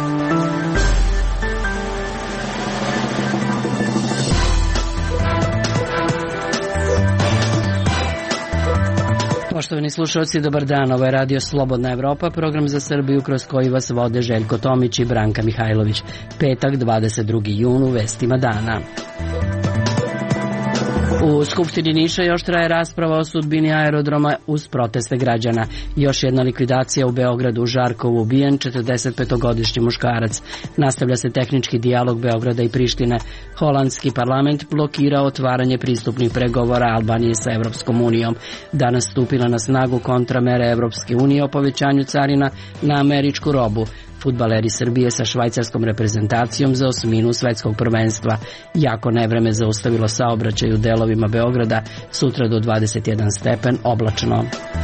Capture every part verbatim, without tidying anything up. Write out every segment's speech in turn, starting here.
Poštovani slušalci, dobar dan. Ovo je Radio Slobodna Evropa, program za Srbiju kroz koji vas vode Željko Tomić i Branka Mihajlović. Petak, dvadeset drugi jun, u vestima dana. U Skupštini Niša još traje rasprava o sudbini aerodroma uz proteste građana. Još jedna likvidacija u Beogradu, Žarkovu ubijen, četrdesetpetogodišnji muškarac. Nastavlja se tehnički dijalog Beograda i Prištine. Holandski parlament blokira otvaranje pristupnih pregovora Albanije sa Evropskom unijom. Danas stupila na snagu kontramere Evropske unije o povećanju carina na američku robu. Fudbaleri Srbije sa švajcarskom reprezentacijom za osminu svetskog prvenstva. Jako nevreme zaustavilo saobraćaj u delovima Beograda, sutra do dvadeset jedan stepen, oblačno.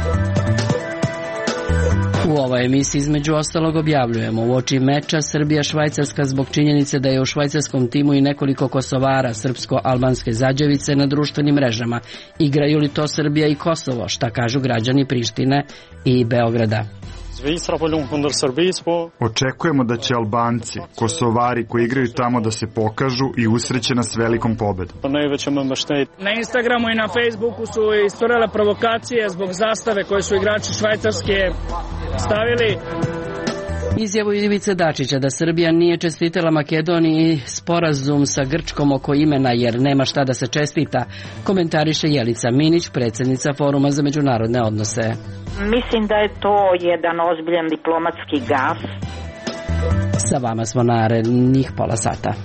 U ovoj emisiji između ostalog objavljujemo uoči meča Srbija-Švajcarska zbog činjenice da je u švajcarskom timu i nekoliko Kosovara srpsko-albanske zađevice na društvenim mrežama. Igraju li to Srbija i Kosovo? Šta kažu građani Prištine i Beograda? Očekujemo da će Albanci, Kosovari koji igraju tamo da se pokažu i usreće nas velikom pobedom. Na Instagramu i na Facebooku su istorele provokacije zbog zastave koje su igrači Švajcarske stavili. Izjavu Ivice Dačića da Srbija nije čestitala Makedoniji sporazum sa Grčkom oko imena jer nema šta da se čestita, komentariše Jelica Minić, predsjednica Foruma za međunarodne odnose. Mislim da je to jedan ozbiljan diplomatski gaf. Sa vama smo narednih pola sata.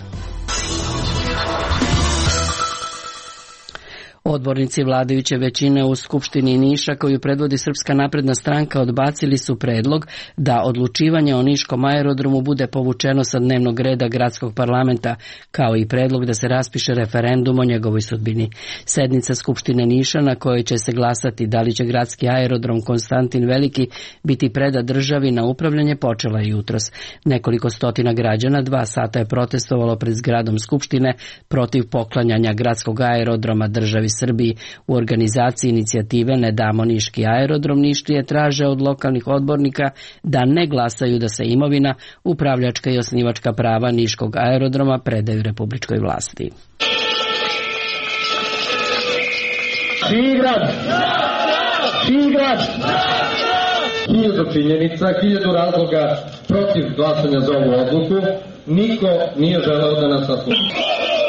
Odbornici vladajuće većine u Skupštini Niša, koju predvodi Srpska napredna stranka, odbacili su predlog da odlučivanje o niškom aerodromu bude povučeno sa dnevnog reda gradskog parlamenta, kao i predlog da se raspiše referendum o njegovoj sudbini. Sednica Skupštine Niša, na kojoj će se glasati da li će gradski aerodrom Konstantin Veliki biti predat državi na upravljanje, počela je jutros. Nekoliko stotina građana dva sata je protestovalo pred zgradom Skupštine protiv poklanjanja gradskog aerodroma državi Srbiji. U organizaciji inicijative Ne damo niški aerodrom Nišlije traže od lokalnih odbornika da ne glasaju da se imovina, upravljačka i osnivačka prava niškog aerodroma predaju republičkoj vlasti. Šigrad! Šigrad! Hiljadu činjenica, hiljadu razloga protiv glasanja za ovu odluku. Niko nije želeo da nas sasluša.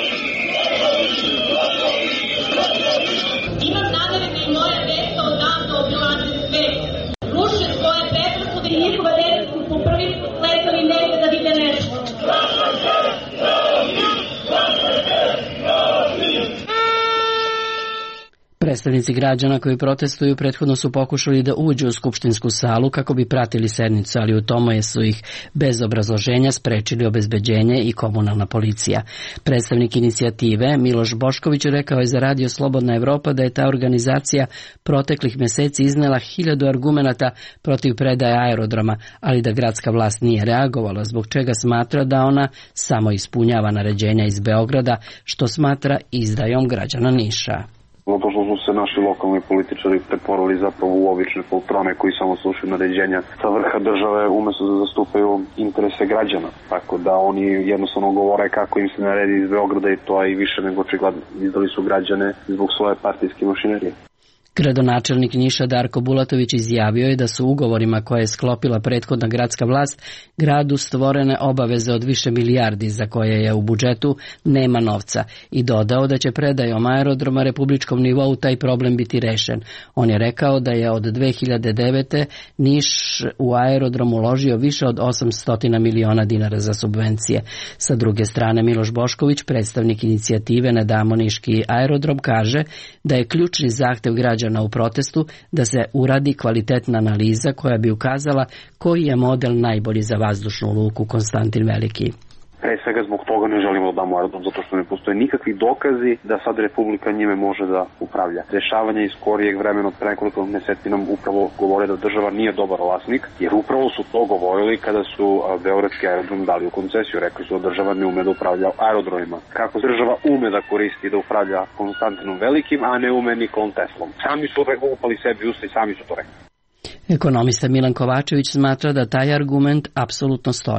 Predstavnici građana koji protestuju prethodno su pokušali da uđu u skupštinsku salu kako bi pratili sednicu, ali u tome su ih bez obrazloženja sprečili obezbeđenje i komunalna policija. Predstavnik inicijative Miloš Bošković rekao je za Radio Slobodna Evropa da je ta organizacija proteklih meseci iznela hiljadu argumenata protiv predaje aerodroma, ali da gradska vlast nije reagovala, zbog čega smatra da ona samo ispunjava naređenja iz Beograda, što smatra izdajom građana Niša. Zato što su se naši lokalni političari preporali zapravo u obične poltrone koji samo slušaju naređenja sa vrha države umesto da zastupaju interese građana. Tako da oni jednostavno govore kako im se naredi iz Beograda i to je i više nego očigledno. Izdali su građane zbog svoje partijske mašinerije. Gradonačelnik Niša Darko Bulatović izjavio je da su ugovorima koje je sklopila prethodna gradska vlast gradu stvorene obaveze od više milijardi za koje je u budžetu nema novca i dodao da će predajom aerodroma republičkom nivou taj problem biti rešen. On je rekao da je od dve hiljade devete. Niš u aerodrom uložio više od osamsto miliona dinara za subvencije. Sa druge strane, Miloš Bošković, predstavnik inicijative Ne damo niški aerodrom, kaže da je ključni zahtev građana u protestu da se uradi kvalitetna analiza koja bi ukazala koji je model najbolji za vazdušnu luku Konstantin Veliki. Pre svega zbog toga ne želimo da damo aerodrom, zato što ne postoje nikakvi dokazi da sad Republika njime može da upravlja. Dešavanja iz skorijeg vremena od pre nekoliko meseci nam upravo govore da država nije dobar vlasnik, jer upravo su to govorili kada su beogradski aerodrom dali u koncesiju. Rekli su da država ne ume da upravlja aerodromima. Kako država ume da koristi da upravlja Konstantinom Velikim, a ne ume Nikolom Teslom. Sami su upali sebi usta i sami su to rekli. Ekonomista Milan Kovačević smatra da taj argument apsolutno stoji.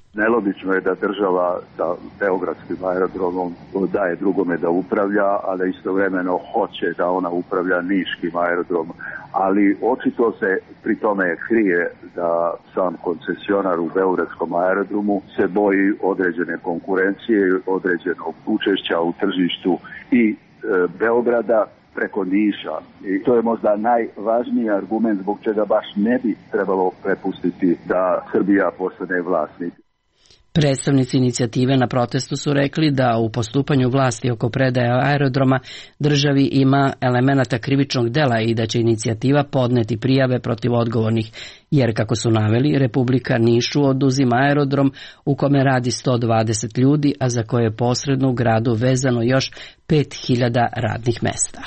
Nelogično je da država sa beogradskim aerodromom daje drugome da upravlja, a da istovremeno hoće da ona upravlja niškim aerodromom. Ali očito se pri tome krije da sam koncesionar u beogradskom aerodromu se boji određene konkurencije, određenog učešća u tržištu i e, Beograda preko Niša. I to je možda najvažniji argument zbog čega baš ne bi trebalo prepustiti da Srbija postane vlasnik. Predstavnici inicijative na protestu su rekli da u postupanju vlasti oko predaje aerodroma državi ima elemenata krivičnog dela i da će inicijativa podneti prijave protiv odgovornih, jer kako su naveli, Republika Nišu oduzima aerodrom u kome radi sto dvadeset ljudi, a za koje je posredno u gradu vezano još pet hiljada radnih mesta.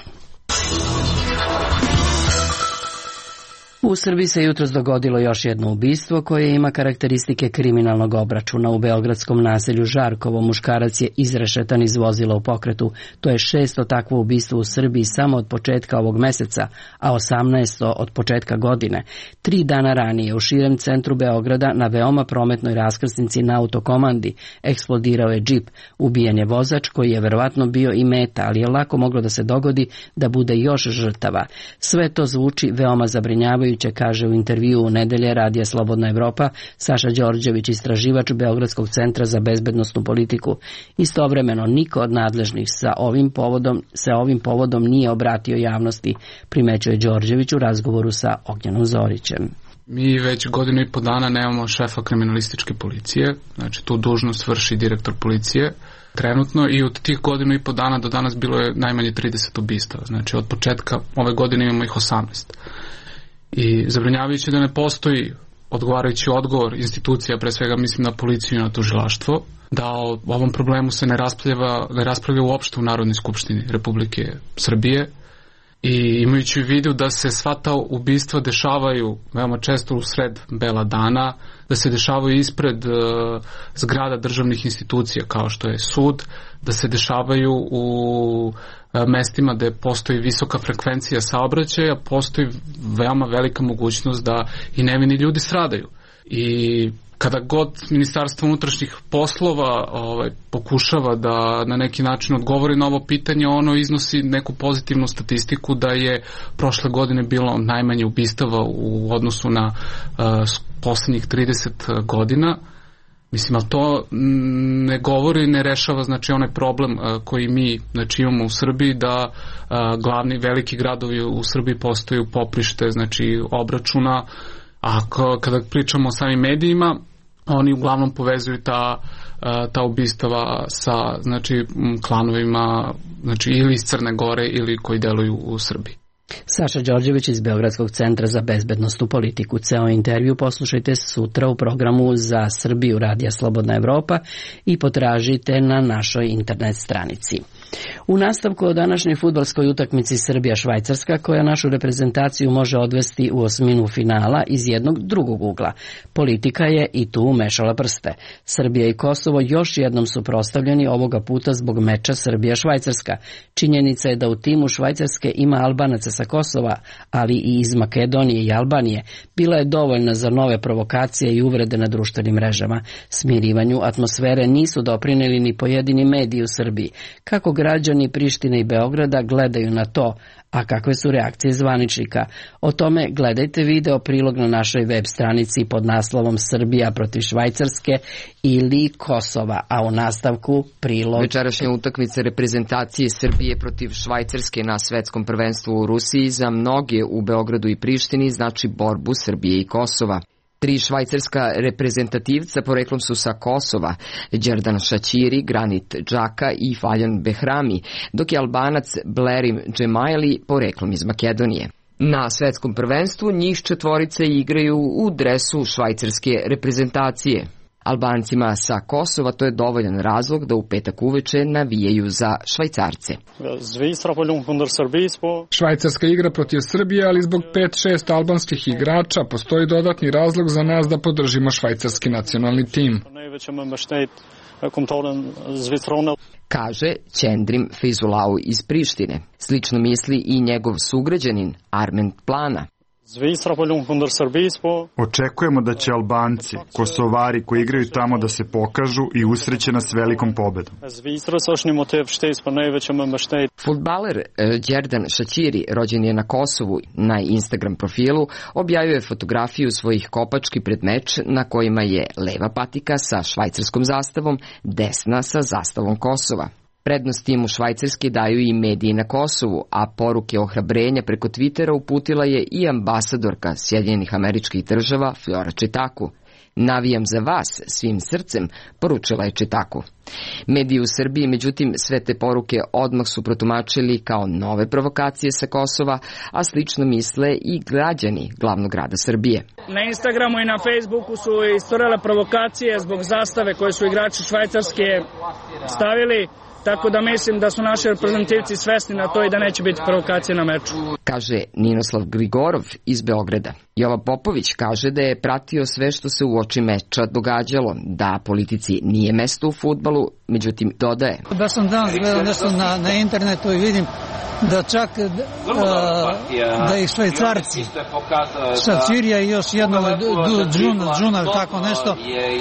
U Srbiji se jutros dogodilo još jedno ubistvo koje ima karakteristike kriminalnog obračuna. U beogradskom naselju Žarkovo muškarac je izrešetan iz vozila u pokretu. To je šesto takvo ubistvo u Srbiji samo od početka ovog meseca, a osamnaesto od početka godine. Tri dana ranije u širem centru Beograda na veoma prometnoj raskrsnici na autokomandi eksplodirao je džip. Ubijen je vozač koji je verovatno bio i meta, ali je lako moglo da se dogodi da bude još žrtava. Sve to zvuči veoma zabrinjavajuće, kaže u intervju u nedelje Radija Slobodna Evropa Saša Đorđević, istraživač Beogradskog centra za bezbednosnu politiku. Istovremeno niko od nadležnih sa ovim povodom, se ovim povodom nije obratio javnosti, primećuje Đorđević u razgovoru sa Ognjenom Zorićem. Mi već godinu i po dana nemamo šefa kriminalističke policije, znači tu dužnost vrši direktor policije trenutno, i od tih godinu i po dana do danas bilo je najmanje trideset ubistava, znači od početka ove godine imamo ih osamnaest. I zabrinjavajuće da ne postoji odgovarajući odgovor institucija, pre svega mislim na policiju i na tužilaštvo, da o ovom problemu se ne raspravlja, ne raspravlja uopšte u Narodnoj skupštini Republike Srbije, i imajući u vidu da se sva ta ubistva dešavaju veoma često u sred bela dana, da se dešavaju ispred uh, zgrada državnih institucija kao što je sud, da se dešavaju u uh, mestima gde postoji visoka frekvencija saobraćaja, postoji veoma velika mogućnost da i nevini ljudi stradaju. I kada god Ministarstvo unutrašnjih poslova ovaj, pokušava da na neki način odgovori na ovo pitanje, ono iznosi neku pozitivnu statistiku da je prošle godine bilo najmanje ubistava u odnosu na uh, poslednjih trideset godina. Mislim, ali to ne govori, ne rešava znači onaj problem uh, koji mi znači, imamo u Srbiji, da uh, glavni veliki gradovi u Srbiji postaju poprište znači obračuna, a kada pričamo o samim medijima, oni uglavnom povezuju ta, ta ubistava sa znači, klanovima znači, ili iz Crne Gore ili koji deluju u Srbiji. Saša Đorđević iz Beogradskog centra za bezbednosnu politiku. Ceo intervju poslušajte sutra u programu za Srbiju Radija Slobodna Evropa i potražite na našoj internet stranici. U nastavku o današnjoj fudbalskoj utakmici Srbija-Švajcarska, koja našu reprezentaciju može odvesti u osminu finala iz jednog drugog ugla. Politika je i tu umešala prste. Srbija i Kosovo još jednom su prostavljeni, ovoga puta zbog meča Srbija-Švajcarska. Činjenica je da u timu Švajcarske ima Albanaca sa Kosova, ali i iz Makedonije i Albanije. Bila je dovoljna za nove provokacije i uvrede na društvenim mrežama. Smirivanju atmosfere nisu doprineli ni pojedini mediji u Srbiji. Kako građani Prištine i Beograda gledaju na to, a kakve su reakcije zvaničnika? O tome gledajte video prilog na našoj web stranici pod naslovom Srbija protiv Švajcarske ili Kosova, a u nastavku prilog... Večerašnja utakmica reprezentacije Srbije protiv Švajcarske na svetskom prvenstvu u Rusiji za mnoge u Beogradu i Prištini znači borbu Srbije i Kosova. Tri švajcarska reprezentativca poreklom su sa Kosova, Đerdan Šaćiri, Granit Džaka i Faljan Behrami, dok je Albanac Blerim Džemajli poreklom iz Makedonije. Na svetskom prvenstvu njih četvorice igraju u dresu švajcarske reprezentacije. Albancima sa Kosova to je dovoljan razlog da u petak uveče navijaju za Švajcarce. Švajcarska igra protiv Srbije, ali zbog pet šest albanskih igrača postoji dodatni razlog za nas da podržimo švajcarski nacionalni tim, kaže Ćendrim Feyzulau iz Prištine. Slično misli i njegov sugrađanin Armen Plana. Očekujemo da će Albanci, Kosovari koji igraju tamo da se pokažu i usreće nas velikom pobedom. Fudbaler Đerdan Šaćiri, rođen je na Kosovu, na Instagram profilu objavio je fotografiju svojih kopački pred meč na kojima je leva patika sa švajcarskom zastavom, desna sa zastavom Kosova. Prednost timu Švajcarske daju i mediji na Kosovu, a poruke ohrabrenja preko Twittera uputila je i ambasadorka Sjedinjenih Američkih Država Flora Čitaku. Navijam za vas svim srcem, poručila je Čitaku. Mediji u Srbiji, međutim, sve te poruke odmah su protumačili kao nove provokacije sa Kosova, a slično misle i građani glavnog grada Srbije. Na Instagramu i na Facebooku su istorele provokacije zbog zastave koje su igrači Švajcarske stavili. Tako da mislim da su naši reprezentativci svesni na to i da neće biti provokacije na meču. Kaže Ninoslav Grigorov iz Beograda. Jova Popović kaže da je pratio sve što se uoči meča događalo, da politici nije mesto u fudbalu, međutim dodaje. Da sam danas gledao nešto na, na internetu i vidim da čak da, da ih Švajcarci, Šaćirija i još jedno Džuna, Džuna, tako nešto,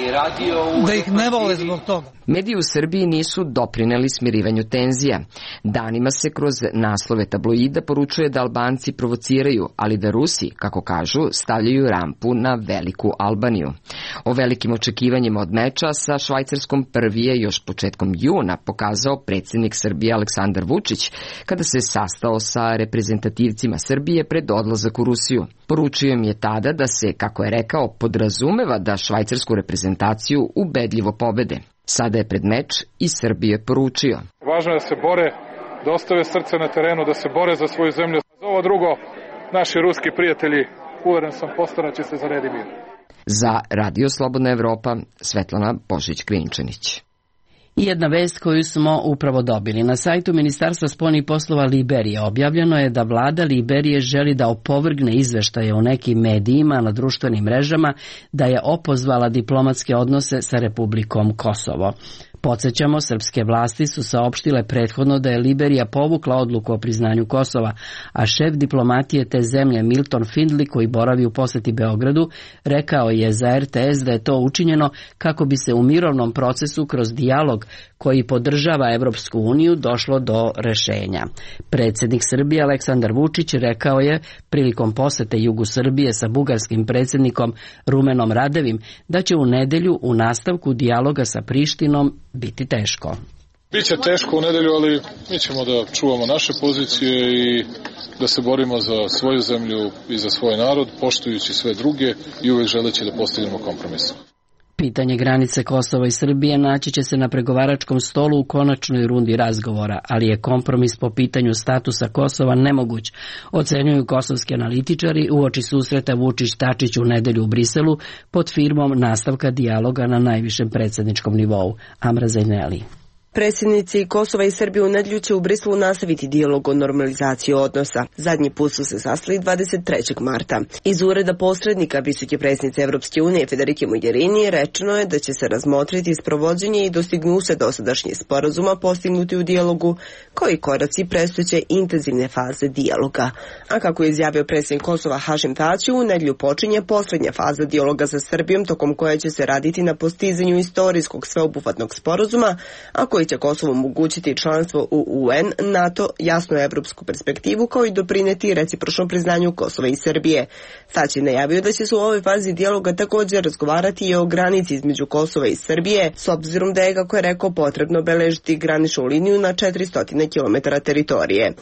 da ih ne vole zbog toga. Mediji u Srbiji nisu doprineli smirivanju tenzija. Danima se kroz naslove tabloida poručuje da Albanci provociraju, ali da Rusi, kako kažu, stavljaju rampu na veliku Albaniju. O velikim očekivanjima od meča sa Švajcarskom prvi je još početkom juna pokazao predsjednik Srbije Aleksandar Vučić kada se sastao sa reprezentativcima Srbije pred odlazak u Rusiju. Poručio im je tada da se, kako je rekao, podrazumeva da švajcarsku reprezentaciju ubedljivo pobede. Sada je pred meč i Srbije poručio. Važno je da se bore, da ostave srce na terenu, da se bore za svoju zemlju. Za ovo drugo, naši ruski prijatelji, uveren sam, postarat će se za red i mir. Za Radio Slobodna Evropa, Svetlana Božić-Krinčanić. I jedna vest koju smo upravo dobili. Na sajtu Ministarstva spoljnih poslova Liberije objavljeno je da vlada Liberije želi da opovrgne izveštaje u nekim medijima na društvenim mrežama da je opozvala diplomatske odnose sa Republikom Kosovo. Podsjećamo, srpske vlasti su saopštile prethodno da je Liberija povukla odluku o priznanju Kosova, a šef diplomatije te zemlje Milton Findley, koji boravi u poseti Beogradu, rekao je za R T S da je to učinjeno kako bi se u mirovnom procesu kroz dijalog koji podržava Evropsku uniju došlo do rešenja. Predsjednik Srbije Aleksandar Vučić rekao je prilikom posete jugu Srbije sa bugarskim predsjednikom Rumenom Radevim da će u nedelju u nastavku dijaloga sa Prištinom biti teško. Biće teško u nedelju, ali mi ćemo da čuvamo naše pozicije i da se borimo za svoju zemlju i za svoj narod, poštujući sve druge i uvek želeći da postignemo kompromis. Pitanje granice Kosova i Srbije naći će se na pregovaračkom stolu u konačnoj rundi razgovora, ali je kompromis po pitanju statusa Kosova nemoguć, ocenjuju kosovski analitičari uoči susreta Vučić-Tačić u nedelju u Briselu pod firmom nastavka dijaloga na najvišem predsjedničkom nivou. Amra Zajneli. Predsjednici Kosova i Srbije u nedelju će u Briselu nastaviti dijalog o normalizaciji odnosa. Zadnji put su se sastali dvadeset trećeg marta. Iz ureda posrednika visoke predsjednice Evropske unije Federike Mogherini rečeno je da će se razmotriti sprovođenje i dostignuse dosadašnje sporazuma postignuti u dijalogu, koji koraci predstojeće intenzivne faze dijaloga. A kako je izjavio predsjednik Kosova Hašim Tači, u nedelju počinje posljednja faza dijaloga sa Srbijom, tokom koje će se raditi na postizanju istorijskog sveobuhvatnog sporazuma, a koji će Kosovo omogućiti članstvo u U N, NATO, jasnu evropsku perspektivu, kao i doprineti recipročnom priznanju Kosova i Srbije. Tači je najavio da će se u ovoj fazi dijaloga također razgovarati i o granici između Kosova i Srbije, s obzirom da je, kako je rekao, potrebno obeležiti graničnu liniju na četiristo kilometara teritorije.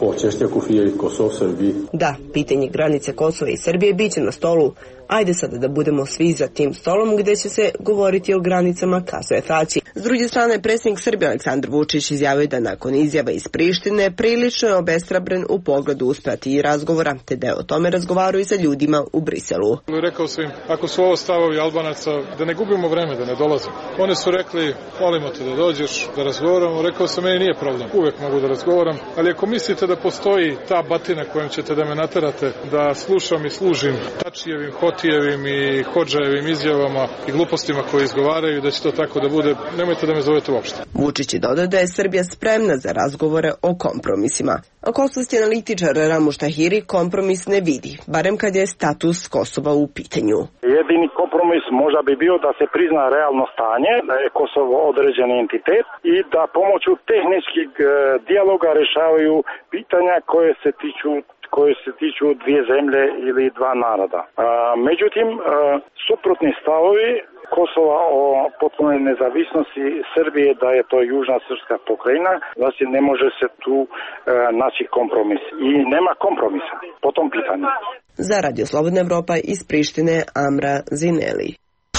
Da, pitanje granice Kosova i Srbije biće na stolu. Ajde sada da budemo svi za tim stolom gdje će se govoriti o granicama, kazuje Tači. S druge strane, predsjednik Srbije Aleksandar Vučić izjavio da nakon izjava iz Prištine prilično je obeshrabren u pogledu uspjeti razgovora, te da je o tome razgovarao i sa ljudima u Briselu. Rekao sam im, ako su ovo stavovi Albanaca, da ne gubimo vreme, da ne dolazim. Oni su rekli, molimo te da dođeš, da razgovaramo. Rekao sam, meni nije problem, uvek mogu da razgovaram, ali ako mislite da postoji ta batina kojom ćete da me naterate, da slušam i služim Tačijevim, Hotijevim i Hodžajevim izjavama i glupostima koje izgovaraju, da će to tako da bude, nemojte da me zovete uopšte. Vučić je dodao da je Srbija spremna za razgovore o kompromisima. A kosovski analitičar Ramuš Tahiri kompromis ne vidi, barem kad je status Kosova u pitanju. Jedini kompromis možda bi bio da se prizna realno stanje, da je Kosovo određeni entitet i da pomoću tehničkih dijaloga rešavaju pitanja koje se tiču koje se tiču dvije zemlje ili dva naroda. A, međutim, a, suprotni stavovi Kosova o potpunoj nezavisnosti Srbije, da je to južna srpska pokrajina, znači ne može se tu a, naći kompromis. I nema kompromisa po tom pitanju. Za Radio Slobodna Evropa iz Prištine, Amra Zineli.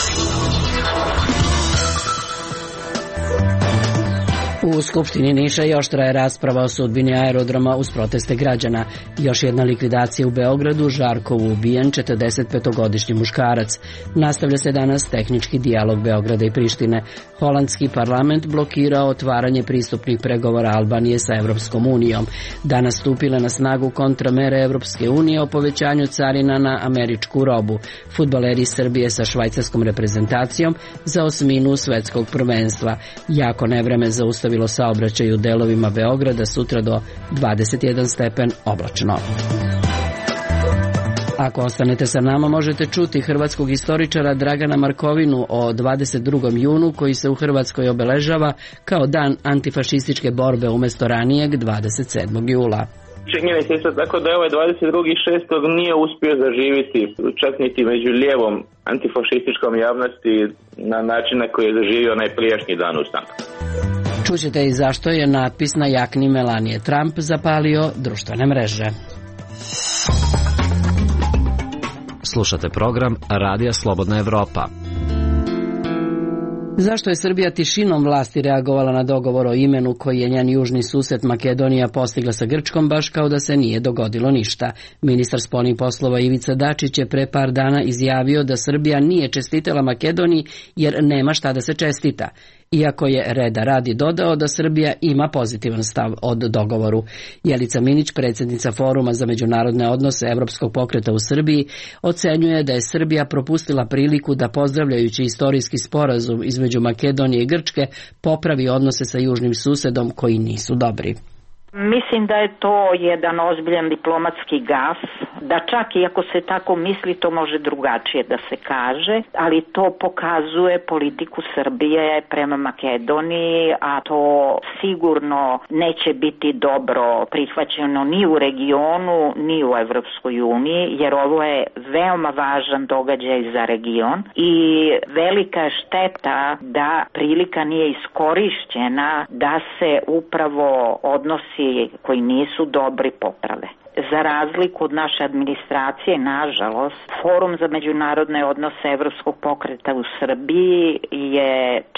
U Skupštini Niša još traje rasprava o sudbini aerodroma uz proteste građana. Još jedna likvidacija u Beogradu, Žarkovu ubijen četrdesetpetogodišnji muškarac. Nastavlja se danas tehnički dijalog Beograda i Prištine. Holandski parlament blokirao otvaranje pristupnih pregovora Albanije sa Evropskom unijom. Danas stupile na snagu kontramere Evropske unije o povećanju carina na američku robu. Fudbaleri Srbije sa švajcarskom reprezentacijom za osminu svetskog prvenstva. Jako nevreme zaustavljeno bilo saobraćaj u delovima Beograda, sutra do dvadeset jedan stepen oblačno. Ako ostanete sa nama, možete čuti hrvatskog istoričara Dragana Markovinu o dvadeset drugom junu koji se u Hrvatskoj obeležava kao dan antifašističke borbe umjesto ranijeg dvadeset sedmog jula. Činjenica isto tako da je ovaj dvadeset drugi šestog nije uspio zaživiti čak niti među lijevom antifašističkom javnosti na način na koji je zaživio onaj prijašnji dan ustanka. Čućete i zašto je natpis na jakni Melanije Trump zapalio društvene mreže. Slušate program Radija Slobodna Evropa. Zašto je Srbija tišinom vlasti reagovala na dogovor o imenu koji je njen južni sused Makedonija postigla sa Grčkom, baš kao da se nije dogodilo ništa? Ministar spoljnih poslova Ivica Dačić je pre par dana izjavio da Srbija nije čestitala Makedoniji jer nema šta da se čestita. Iako je reda radi dodao da Srbija ima pozitivan stav od dogovoru. Jelica Minić, predsjednica Foruma za međunarodne odnose Evropskog pokreta u Srbiji, ocenjuje da je Srbija propustila priliku da, pozdravljajući istorijski sporazum između Makedonije i Grčke, popravi odnose sa južnim susedom koji nisu dobri. Mislim da je to jedan ozbiljan diplomatski gaf, da čak i ako se tako misli to može drugačije da se kaže, ali to pokazuje politiku Srbije prema Makedoniji, a to sigurno neće biti dobro prihvaćeno ni u regionu, ni u Evropskoj uniji, jer ovo je veoma važan događaj za region i velika je šteta da prilika nije iskorišćena da se upravo odnosi koji nisu dobri poprave. Za razliku od naše administracije, nažalost, Forum za međunarodne odnose Evropskog pokreta u Srbiji je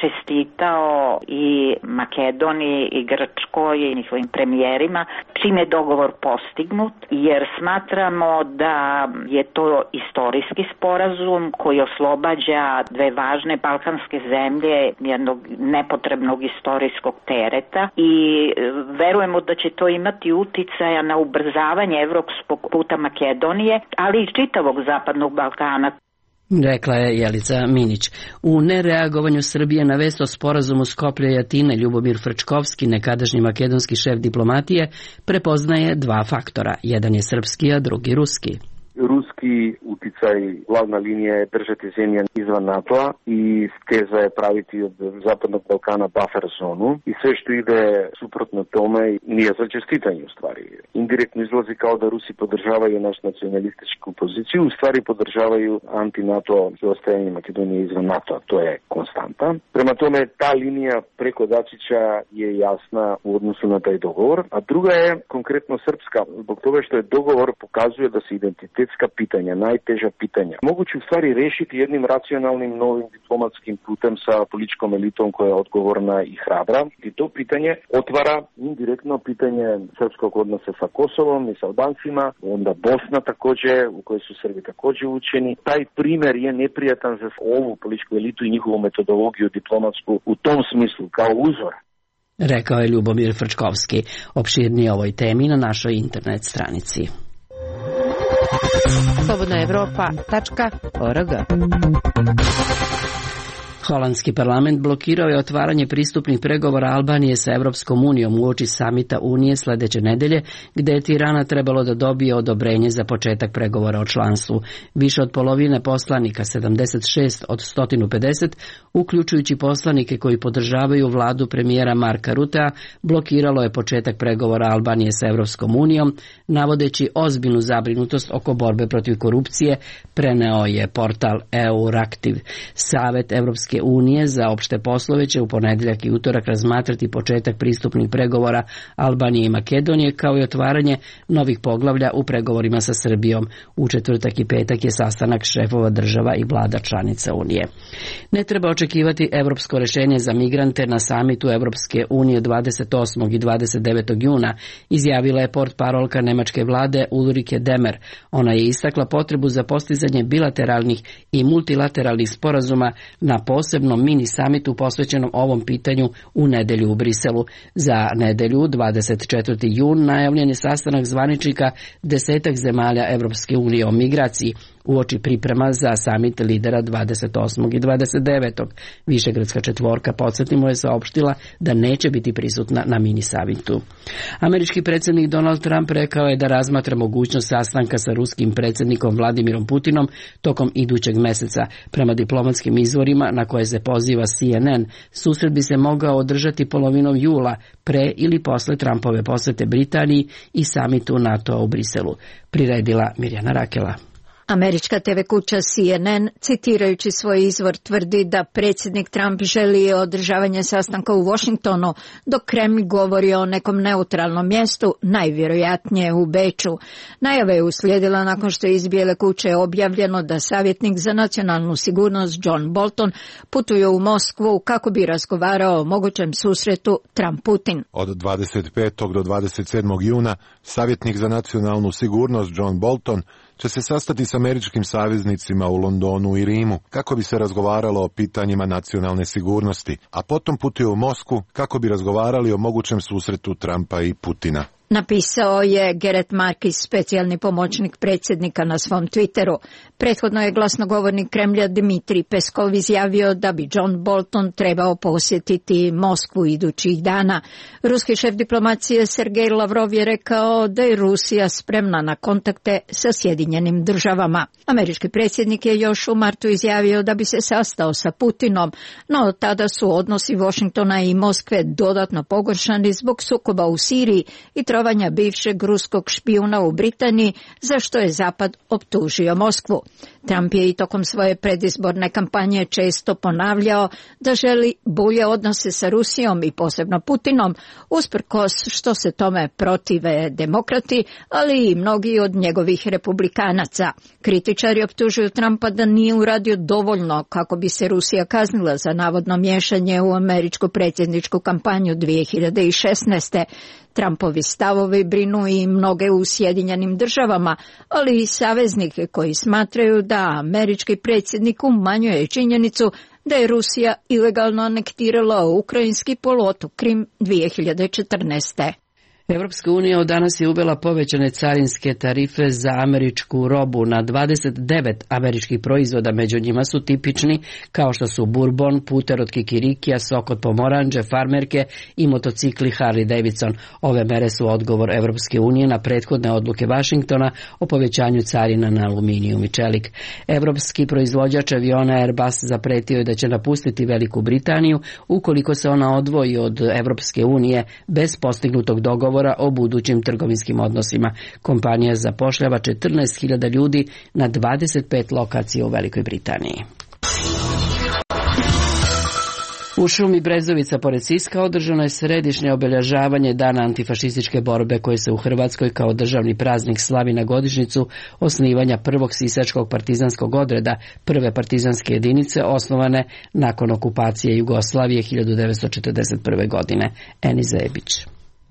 čestitao i Makedoniji i Grčkoj i njihovim premijerima čim je dogovor postignut, jer smatramo da je to istorijski sporazum koji oslobađa dve važne balkanske zemlje jednog nepotrebnog istorijskog tereta i verujemo da će to imati uticaja na ubrzavanje evropskog puta Makedonije, ali i čitavog zapadnog Balkana. Rekla je Jelica Minić. U nereagovanju Srbije na vest o sporazumu Skoplja i Atine Ljubomir Frčkovski, nekadašnji makedonski šef diplomatije, prepoznaje dva faktora. Jedan je srpski, a drugi ruski. Ruski uticaj, glavna linija je držati zemlje izvan NATO-a i teza je praviti od zapadnog Balkana buffer zonu i sve što ide suprotno tome nije za čestitanje u stvari. Indirektno izlazi kao da Rusi podržavaju naš nacionalističku poziciju, u stvari podržavaju anti-NATO ostajanje Makedonije izvan NATO-a, to je konstanta. Prema tome ta linija preko Dačića je jasna u odnosu na taj dogovor, a druga je konkretno srpska, zbog toga što je dogovor pokazuje da se identitet pitanja, najteža pitanja, moguće u stvari rešiti jednim racionalnim novim diplomatskim putem sa političkom elitom koja je odgovorna i hrabra. I to pitanje otvara indirektno pitanje srpskog odnosa sa Kosovom i sa Albancima, onda Bosna također, u kojoj su Srbi također učeni. Taj primer je neprijatan za ovu političku elitu i njihovu metodologiju diplomatsku u tom smislu, kao uzor. Rekao je Ljubomir Frčkovski. Opširnije o ovoj temi na našoj internet stranici. slobodna evropa tačka org. Holandski parlament blokirao je otvaranje pristupnih pregovora Albanije sa Europskom unijom uoči samita Unije sljedeće nedelje, gdje je Tirana trebalo da dobije odobrenje za početak pregovora o članstvu. Više od polovine poslanika, sedamdeset šest od sto pedeset, uključujući poslanike koji podržavaju vladu premijera Marka Rutea, blokiralo je početak pregovora Albanije sa Europskom unijom, navodeći ozbiljnu zabrinutost oko borbe protiv korupcije, preneo je portal Euraktiv. Savet Europske unije za opšte poslove će u ponedjeljak i utorak razmatrati početak pristupnih pregovora Albanije i Makedonije, kao i otvaranje novih poglavlja u pregovorima sa Srbijom. U četvrtak i petak je sastanak šefova država i vlada članica Unije. Ne treba očekivati europsko rješenje za migrante na samitu Europske unije dvadeset osmog i dvadeset devetog juna, izjavila je portparolka nemačke vlade Ulrike Demer. Ona je istakla potrebu za postizanje bilateralnih i multilateralnih sporazuma na posebnom mini samitu posvećenom ovom pitanju u nedjelju u Briselu. Za nedjelju, dvadeset četvrti jun, najavljen je sastanak zvaničnika desetak zemalja Europske unije o migraciji uoči priprema za samit lidera dvadeset osmog i dvadeset devetog Višegradska četvorka, podsjetimo, je saopštila da neće biti prisutna na mini samitu. Američki predsjednik Donald Trump rekao je da razmatra mogućnost sastanka sa ruskim predsjednikom Vladimirom Putinom tokom idućeg mjeseca. Prema diplomatskim izvorima na koje se poziva C N N, susret bi se mogao održati polovinom jula, pre ili posle Trumpove posjete Britaniji i samitu NATO-a u Briselu. Priredila Mirjana Rakela. Američka te ve kuća C N N, citirajući svoj izvor, tvrdi da predsjednik Trump želi održavanje sastanka u Washingtonu, dok Kreml govori o nekom neutralnom mjestu, najvjerojatnije u Beču. Najava je uslijedila nakon što je iz Bijele kuće objavljeno da savjetnik za nacionalnu sigurnost John Bolton putuje u Moskvu kako bi razgovarao o mogućem susretu Trump-Putin. Od dvadeset petog do dvadeset sedmog juna savjetnik za nacionalnu sigurnost John Bolton će se sastati s američkim saveznicima u Londonu i Rimu kako bi se razgovaralo o pitanjima nacionalne sigurnosti, a potom putuje u Moskvu kako bi razgovarali o mogućem susretu Trumpa i Putina. Napisao je Gerrit Markis, specijalni pomoćnik predsjednika, na svom Twitteru. Prethodno je glasnogovornik Kremlja Dmitrij Peskov izjavio da bi John Bolton trebao posjetiti Moskvu idućih dana. Ruski šef diplomacije Sergej Lavrov je rekao da je Rusija spremna na kontakte sa Sjedinjenim državama. Američki predsjednik je još u martu izjavio da bi se sastao sa Putinom, no tada su odnosi Washingtona i Moskve dodatno pogoršani zbog sukoba u Siriji i trovanja bivšeg ruskog špijuna u Britaniji, za što je Zapad optužio Moskvu. Trump je i tokom svoje predizborne kampanje često ponavljao da želi bolje odnose sa Rusijom i posebno Putinom, usprkos što se tome protive demokrati, ali i mnogi od njegovih republikanaca. Kritičari optužuju Trumpa da nije uradio dovoljno kako bi se Rusija kaznila za navodno miješanje u američku predsjedničku kampanju dvije hiljade šesnaeste. Trumpovi stavovi brinu i mnoge u Sjedinjenim državama, ali i saveznike koji smatraju da američki predsjednik umanjuje činjenicu da je Rusija ilegalno anektirala ukrajinski poluotok Krim dvije hiljade četrnaeste. Europska unija od danas je uvela povećane carinske tarife za američku robu na dvadeset devet američkih proizvoda, među njima su tipični kao što su bourbon, puter od kikirikija, sok od pomoranđe, farmerke i motocikli Harley Davidson. Ove mere su odgovor Europske unije na prethodne odluke Washingtona o povećanju carina na aluminijum i čelik. Europski proizvođač aviona Airbus zapretio je da će napustiti Veliku Britaniju ukoliko se ona odvoji od Europske unije bez postignutog dogovora o budućim trgovinskim odnosima. Kompanija zapošljava četrnaest hiljada ljudi na dvadeset pet lokacija u Velikoj Britaniji. U šumi Brezovica pored Siska održano je središnje obilježavanje Dana antifašističke borbe koje se u Hrvatskoj kao državni praznik slavi na godišnjicu osnivanja prvog sisačkog partizanskog odreda, prve partizanske jedinice osnovane nakon okupacije Jugoslavije hiljadu devetsto četrdeset prve godine. Eni Zebić.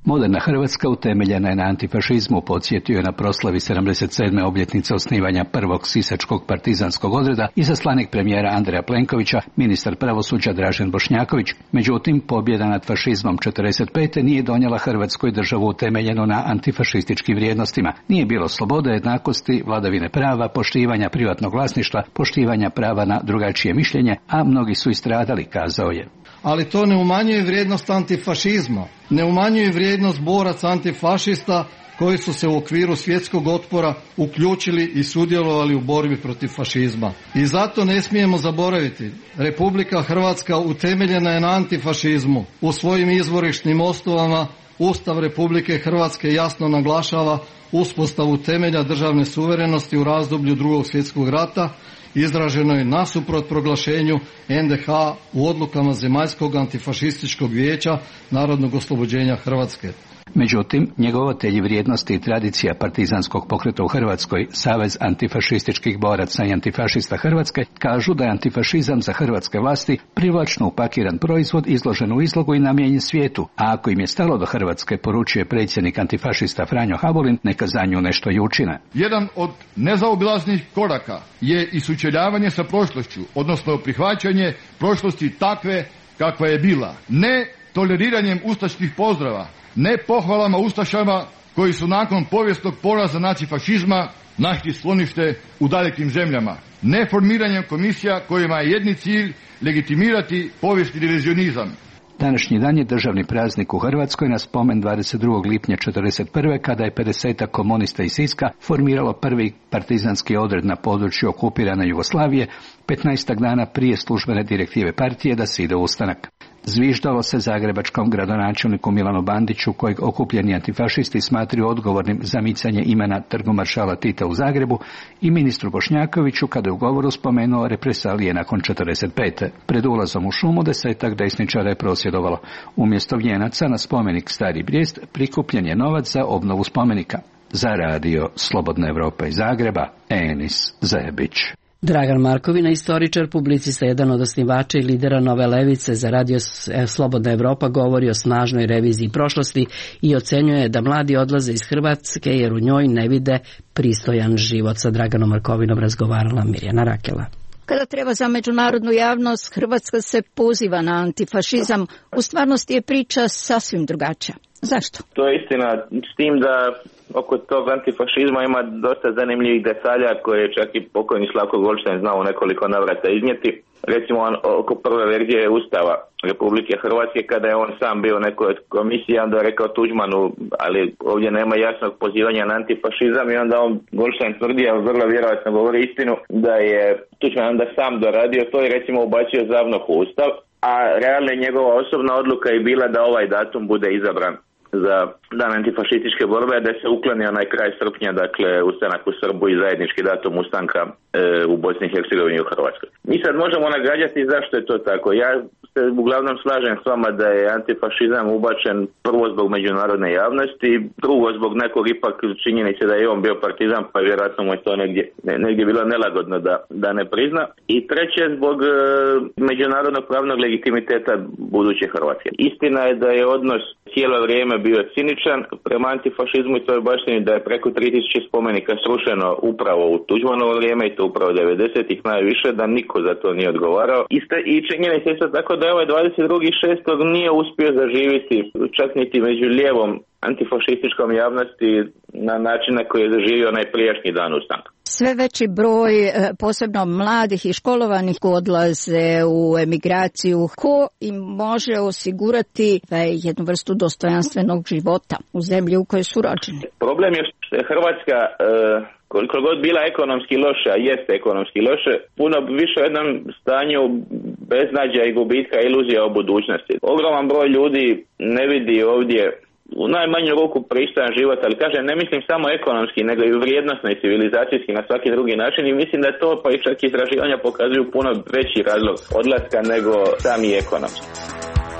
Moderna Hrvatska utemeljena je na antifašizmu, podsjetio je na proslavi sedamdeset sedme obljetnice osnivanja prvog sisačkog partizanskog odreda izaslanik premijera Andreja Plenkovića, ministar pravosuđa Dražen Bošnjaković. Međutim, pobjeda nad fašizmom četrdeset pete nije donijela Hrvatskoj državu utemeljenu na antifašističkim vrijednostima. Nije bilo slobode, jednakosti, vladavine prava, poštivanja privatnog vlasništva, poštivanja prava na drugačije mišljenje, a mnogi su istradali, kazao je. Ali to ne umanjuje vrijednost antifašizma, ne umanjuje vrijednost boraca antifašista koji su se u okviru svjetskog otpora uključili i sudjelovali u borbi protiv fašizma. I zato ne smijemo zaboraviti, Republika Hrvatska utemeljena je na antifašizmu. U svojim izvorišnim osnovama Ustav Republike Hrvatske jasno naglašava uspostavu temelja državne suverenosti u razdoblju Drugog svjetskog rata, izraženo je nasuprot proglašenju en de ha u odlukama Zemaljskog antifašističkog vijeća Narodnog oslobođenja Hrvatske. Međutim, njegovatelji vrijednosti i tradicija partizanskog pokreta u Hrvatskoj, Savez antifašističkih boraca i antifašista Hrvatske, kažu da je antifašizam za hrvatske vlasti privlačno upakiran proizvod izložen u izlogu i namijenjen svijetu, a ako im je stalo do Hrvatske, poručuje predsjednik antifašista Franjo Habulin, neka za nju nešto i učine. Jedan od nezaobilaznih koraka je i sučeljavanje sa prošlošću, odnosno prihvaćanje prošlosti takve kakva je bila. Ne toleriranjem ustaških pozdrava, ne pohvalama ustašama koji su nakon povijesnog poraza nacifašizma našli sklonište u dalekim zemljama, ne formiranjem komisija kojima je jedni cilj legitimirati povijesni revizionizam. Današnji dan je državni praznik u Hrvatskoj na spomen dvadeset drugog lipnja četrdeset prve kada je pedesetak komunista iz Siska formiralo prvi partizanski odred na području okupirane Jugoslavije, petnaestak dana prije službene direktive partije da se ide u ustanak. Zviždalo se zagrebačkom gradonačelniku Milanu Bandiću, kojeg okupljeni antifašisti smatraju odgovornim za micanje imena Trgu maršala Tita u Zagrebu, i ministru Bošnjakoviću kada je u govoru spomenuo represalije nakon četrdeset pete. Pred ulazom u šumu desetak desničara je prosvjedovalo. Umjesto vijenaca na spomenik Stari Brijest prikupljen je novac za obnovu spomenika. Za radio Slobodna Evropa iz Zagreba, Enis Zebić. Dragan Markovina, istoričar, publicista, jedan od osnivača i lidera Nove levice za radio Slobodna Evropa, govori o snažnoj reviziji prošlosti i ocenjuje da mladi odlaze iz Hrvatske jer u njoj ne vide pristojan život. Sa Draganom Markovinom razgovarala Mirjana Rakela. Kada treba za međunarodnu javnost, Hrvatska se poziva na antifašizam. U stvarnosti je priča sasvim drugačija. Zašto? To je istina, s tim da oko tog antifašizma ima dosta zanimljivih detalja koje je čak i pokojni Slavko Goldstein znao u nekoliko navrata iznijeti. Recimo oko prve verzije Ustava Republike Hrvatske, kada je on sam bio u nekoj komisiji, onda je rekao Tuđmanu, ali ovdje nema jasnog pozivanja na antifašizam, i onda on Goldstein tvrdi, a vrlo vjerojatno govori istinu, da je Tuđman onda sam doradio to i recimo ubacio ZAVNOH u Ustav, a realno je njegova osobna odluka i bila da ovaj datum bude izabran za dan antifašističke borbe, da se ukloni onaj kraj srpnja, dakle ustanak u Srbu i zajednički datum ustanka e, u Bosni i Hercegovini i u Hrvatskoj. Mi sad možemo nagađati zašto je to tako. Ja se uglavnom slažem s vama da je antifašizam ubačen prvo zbog međunarodne javnosti, drugo zbog nekog ipak činjenice da je on bio partizan, pa vjerojatno mu je to negdje, negdje bilo nelagodno da, da ne prizna. I treće zbog e, međunarodnog pravnog legitimiteta buduće Hrvatske. Istina je da je odnos cijelo vrijeme bio ciničan prema antifašizmu i toj baštini, da je preko tri tisuće spomenika srušeno upravo u Tuđmanovo vrijeme i to upravo devedesetih najviše, da niko za to nije odgovarao. Iste, i činjenica isto tako da je ovaj dvadeset drugog šestog nije uspio zaživiti čak niti među lijevom antifašističkom javnosti na način na koji je zaživio onaj prijašnji dan ustanka. Sve veći broj posebno mladih i školovanih odlaze u emigraciju. Ko im može osigurati jednu vrstu dostojanstvenog života u zemlji u kojoj su rođeni? Problem je što je Hrvatska, koliko god bila ekonomski loša, a jeste ekonomski loše, puno više u jednom stanju beznađa i gubitka iluzija o budućnosti. Ogroman broj ljudi ne vidi ovdje u najmanju ruku pristojan život, ali kažem, ne mislim samo ekonomski, nego i vrijednosno i civilizacijski na svaki drugi način, i mislim da to pa i čak istraživanja pokazuju puno veći razlog odlaska nego sami ekonomski.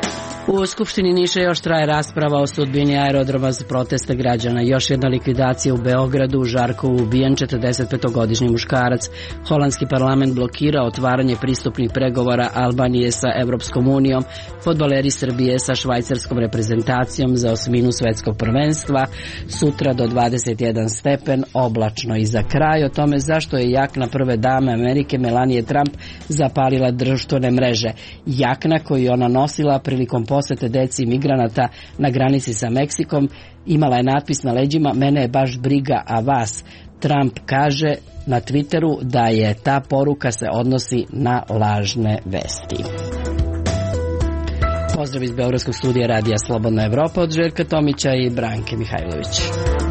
U Skupštini Niša još traje rasprava o sudbini aerodroma za proteste građana. Još jedna likvidacija u Beogradu, u Žarkovu ubijen četrdesetpetogodišnji muškarac. Holandski parlament blokira otvaranje pristupnih pregovora Albanije sa Evropskom unijom. Fudbaleri Srbije sa švajcarskom reprezentacijom za osminu svetskog prvenstva. Sutra do dvadeset jedan stepen, oblačno. I za kraj o tome zašto je jakna prve dame Amerike Melanie Trump zapalila društvene mreže. Jakna koju ona nosila prilikom posete deci migranata na granici sa Meksikom imala je natpis na leđima "Mene je baš briga, a vas". Trump kaže na Twitteru da je ta poruka se odnosi na lažne vesti. Pozdrav iz Beogradskog studija Radija Slobodna Evropa od Željka Tomića i Branke Mihajlović.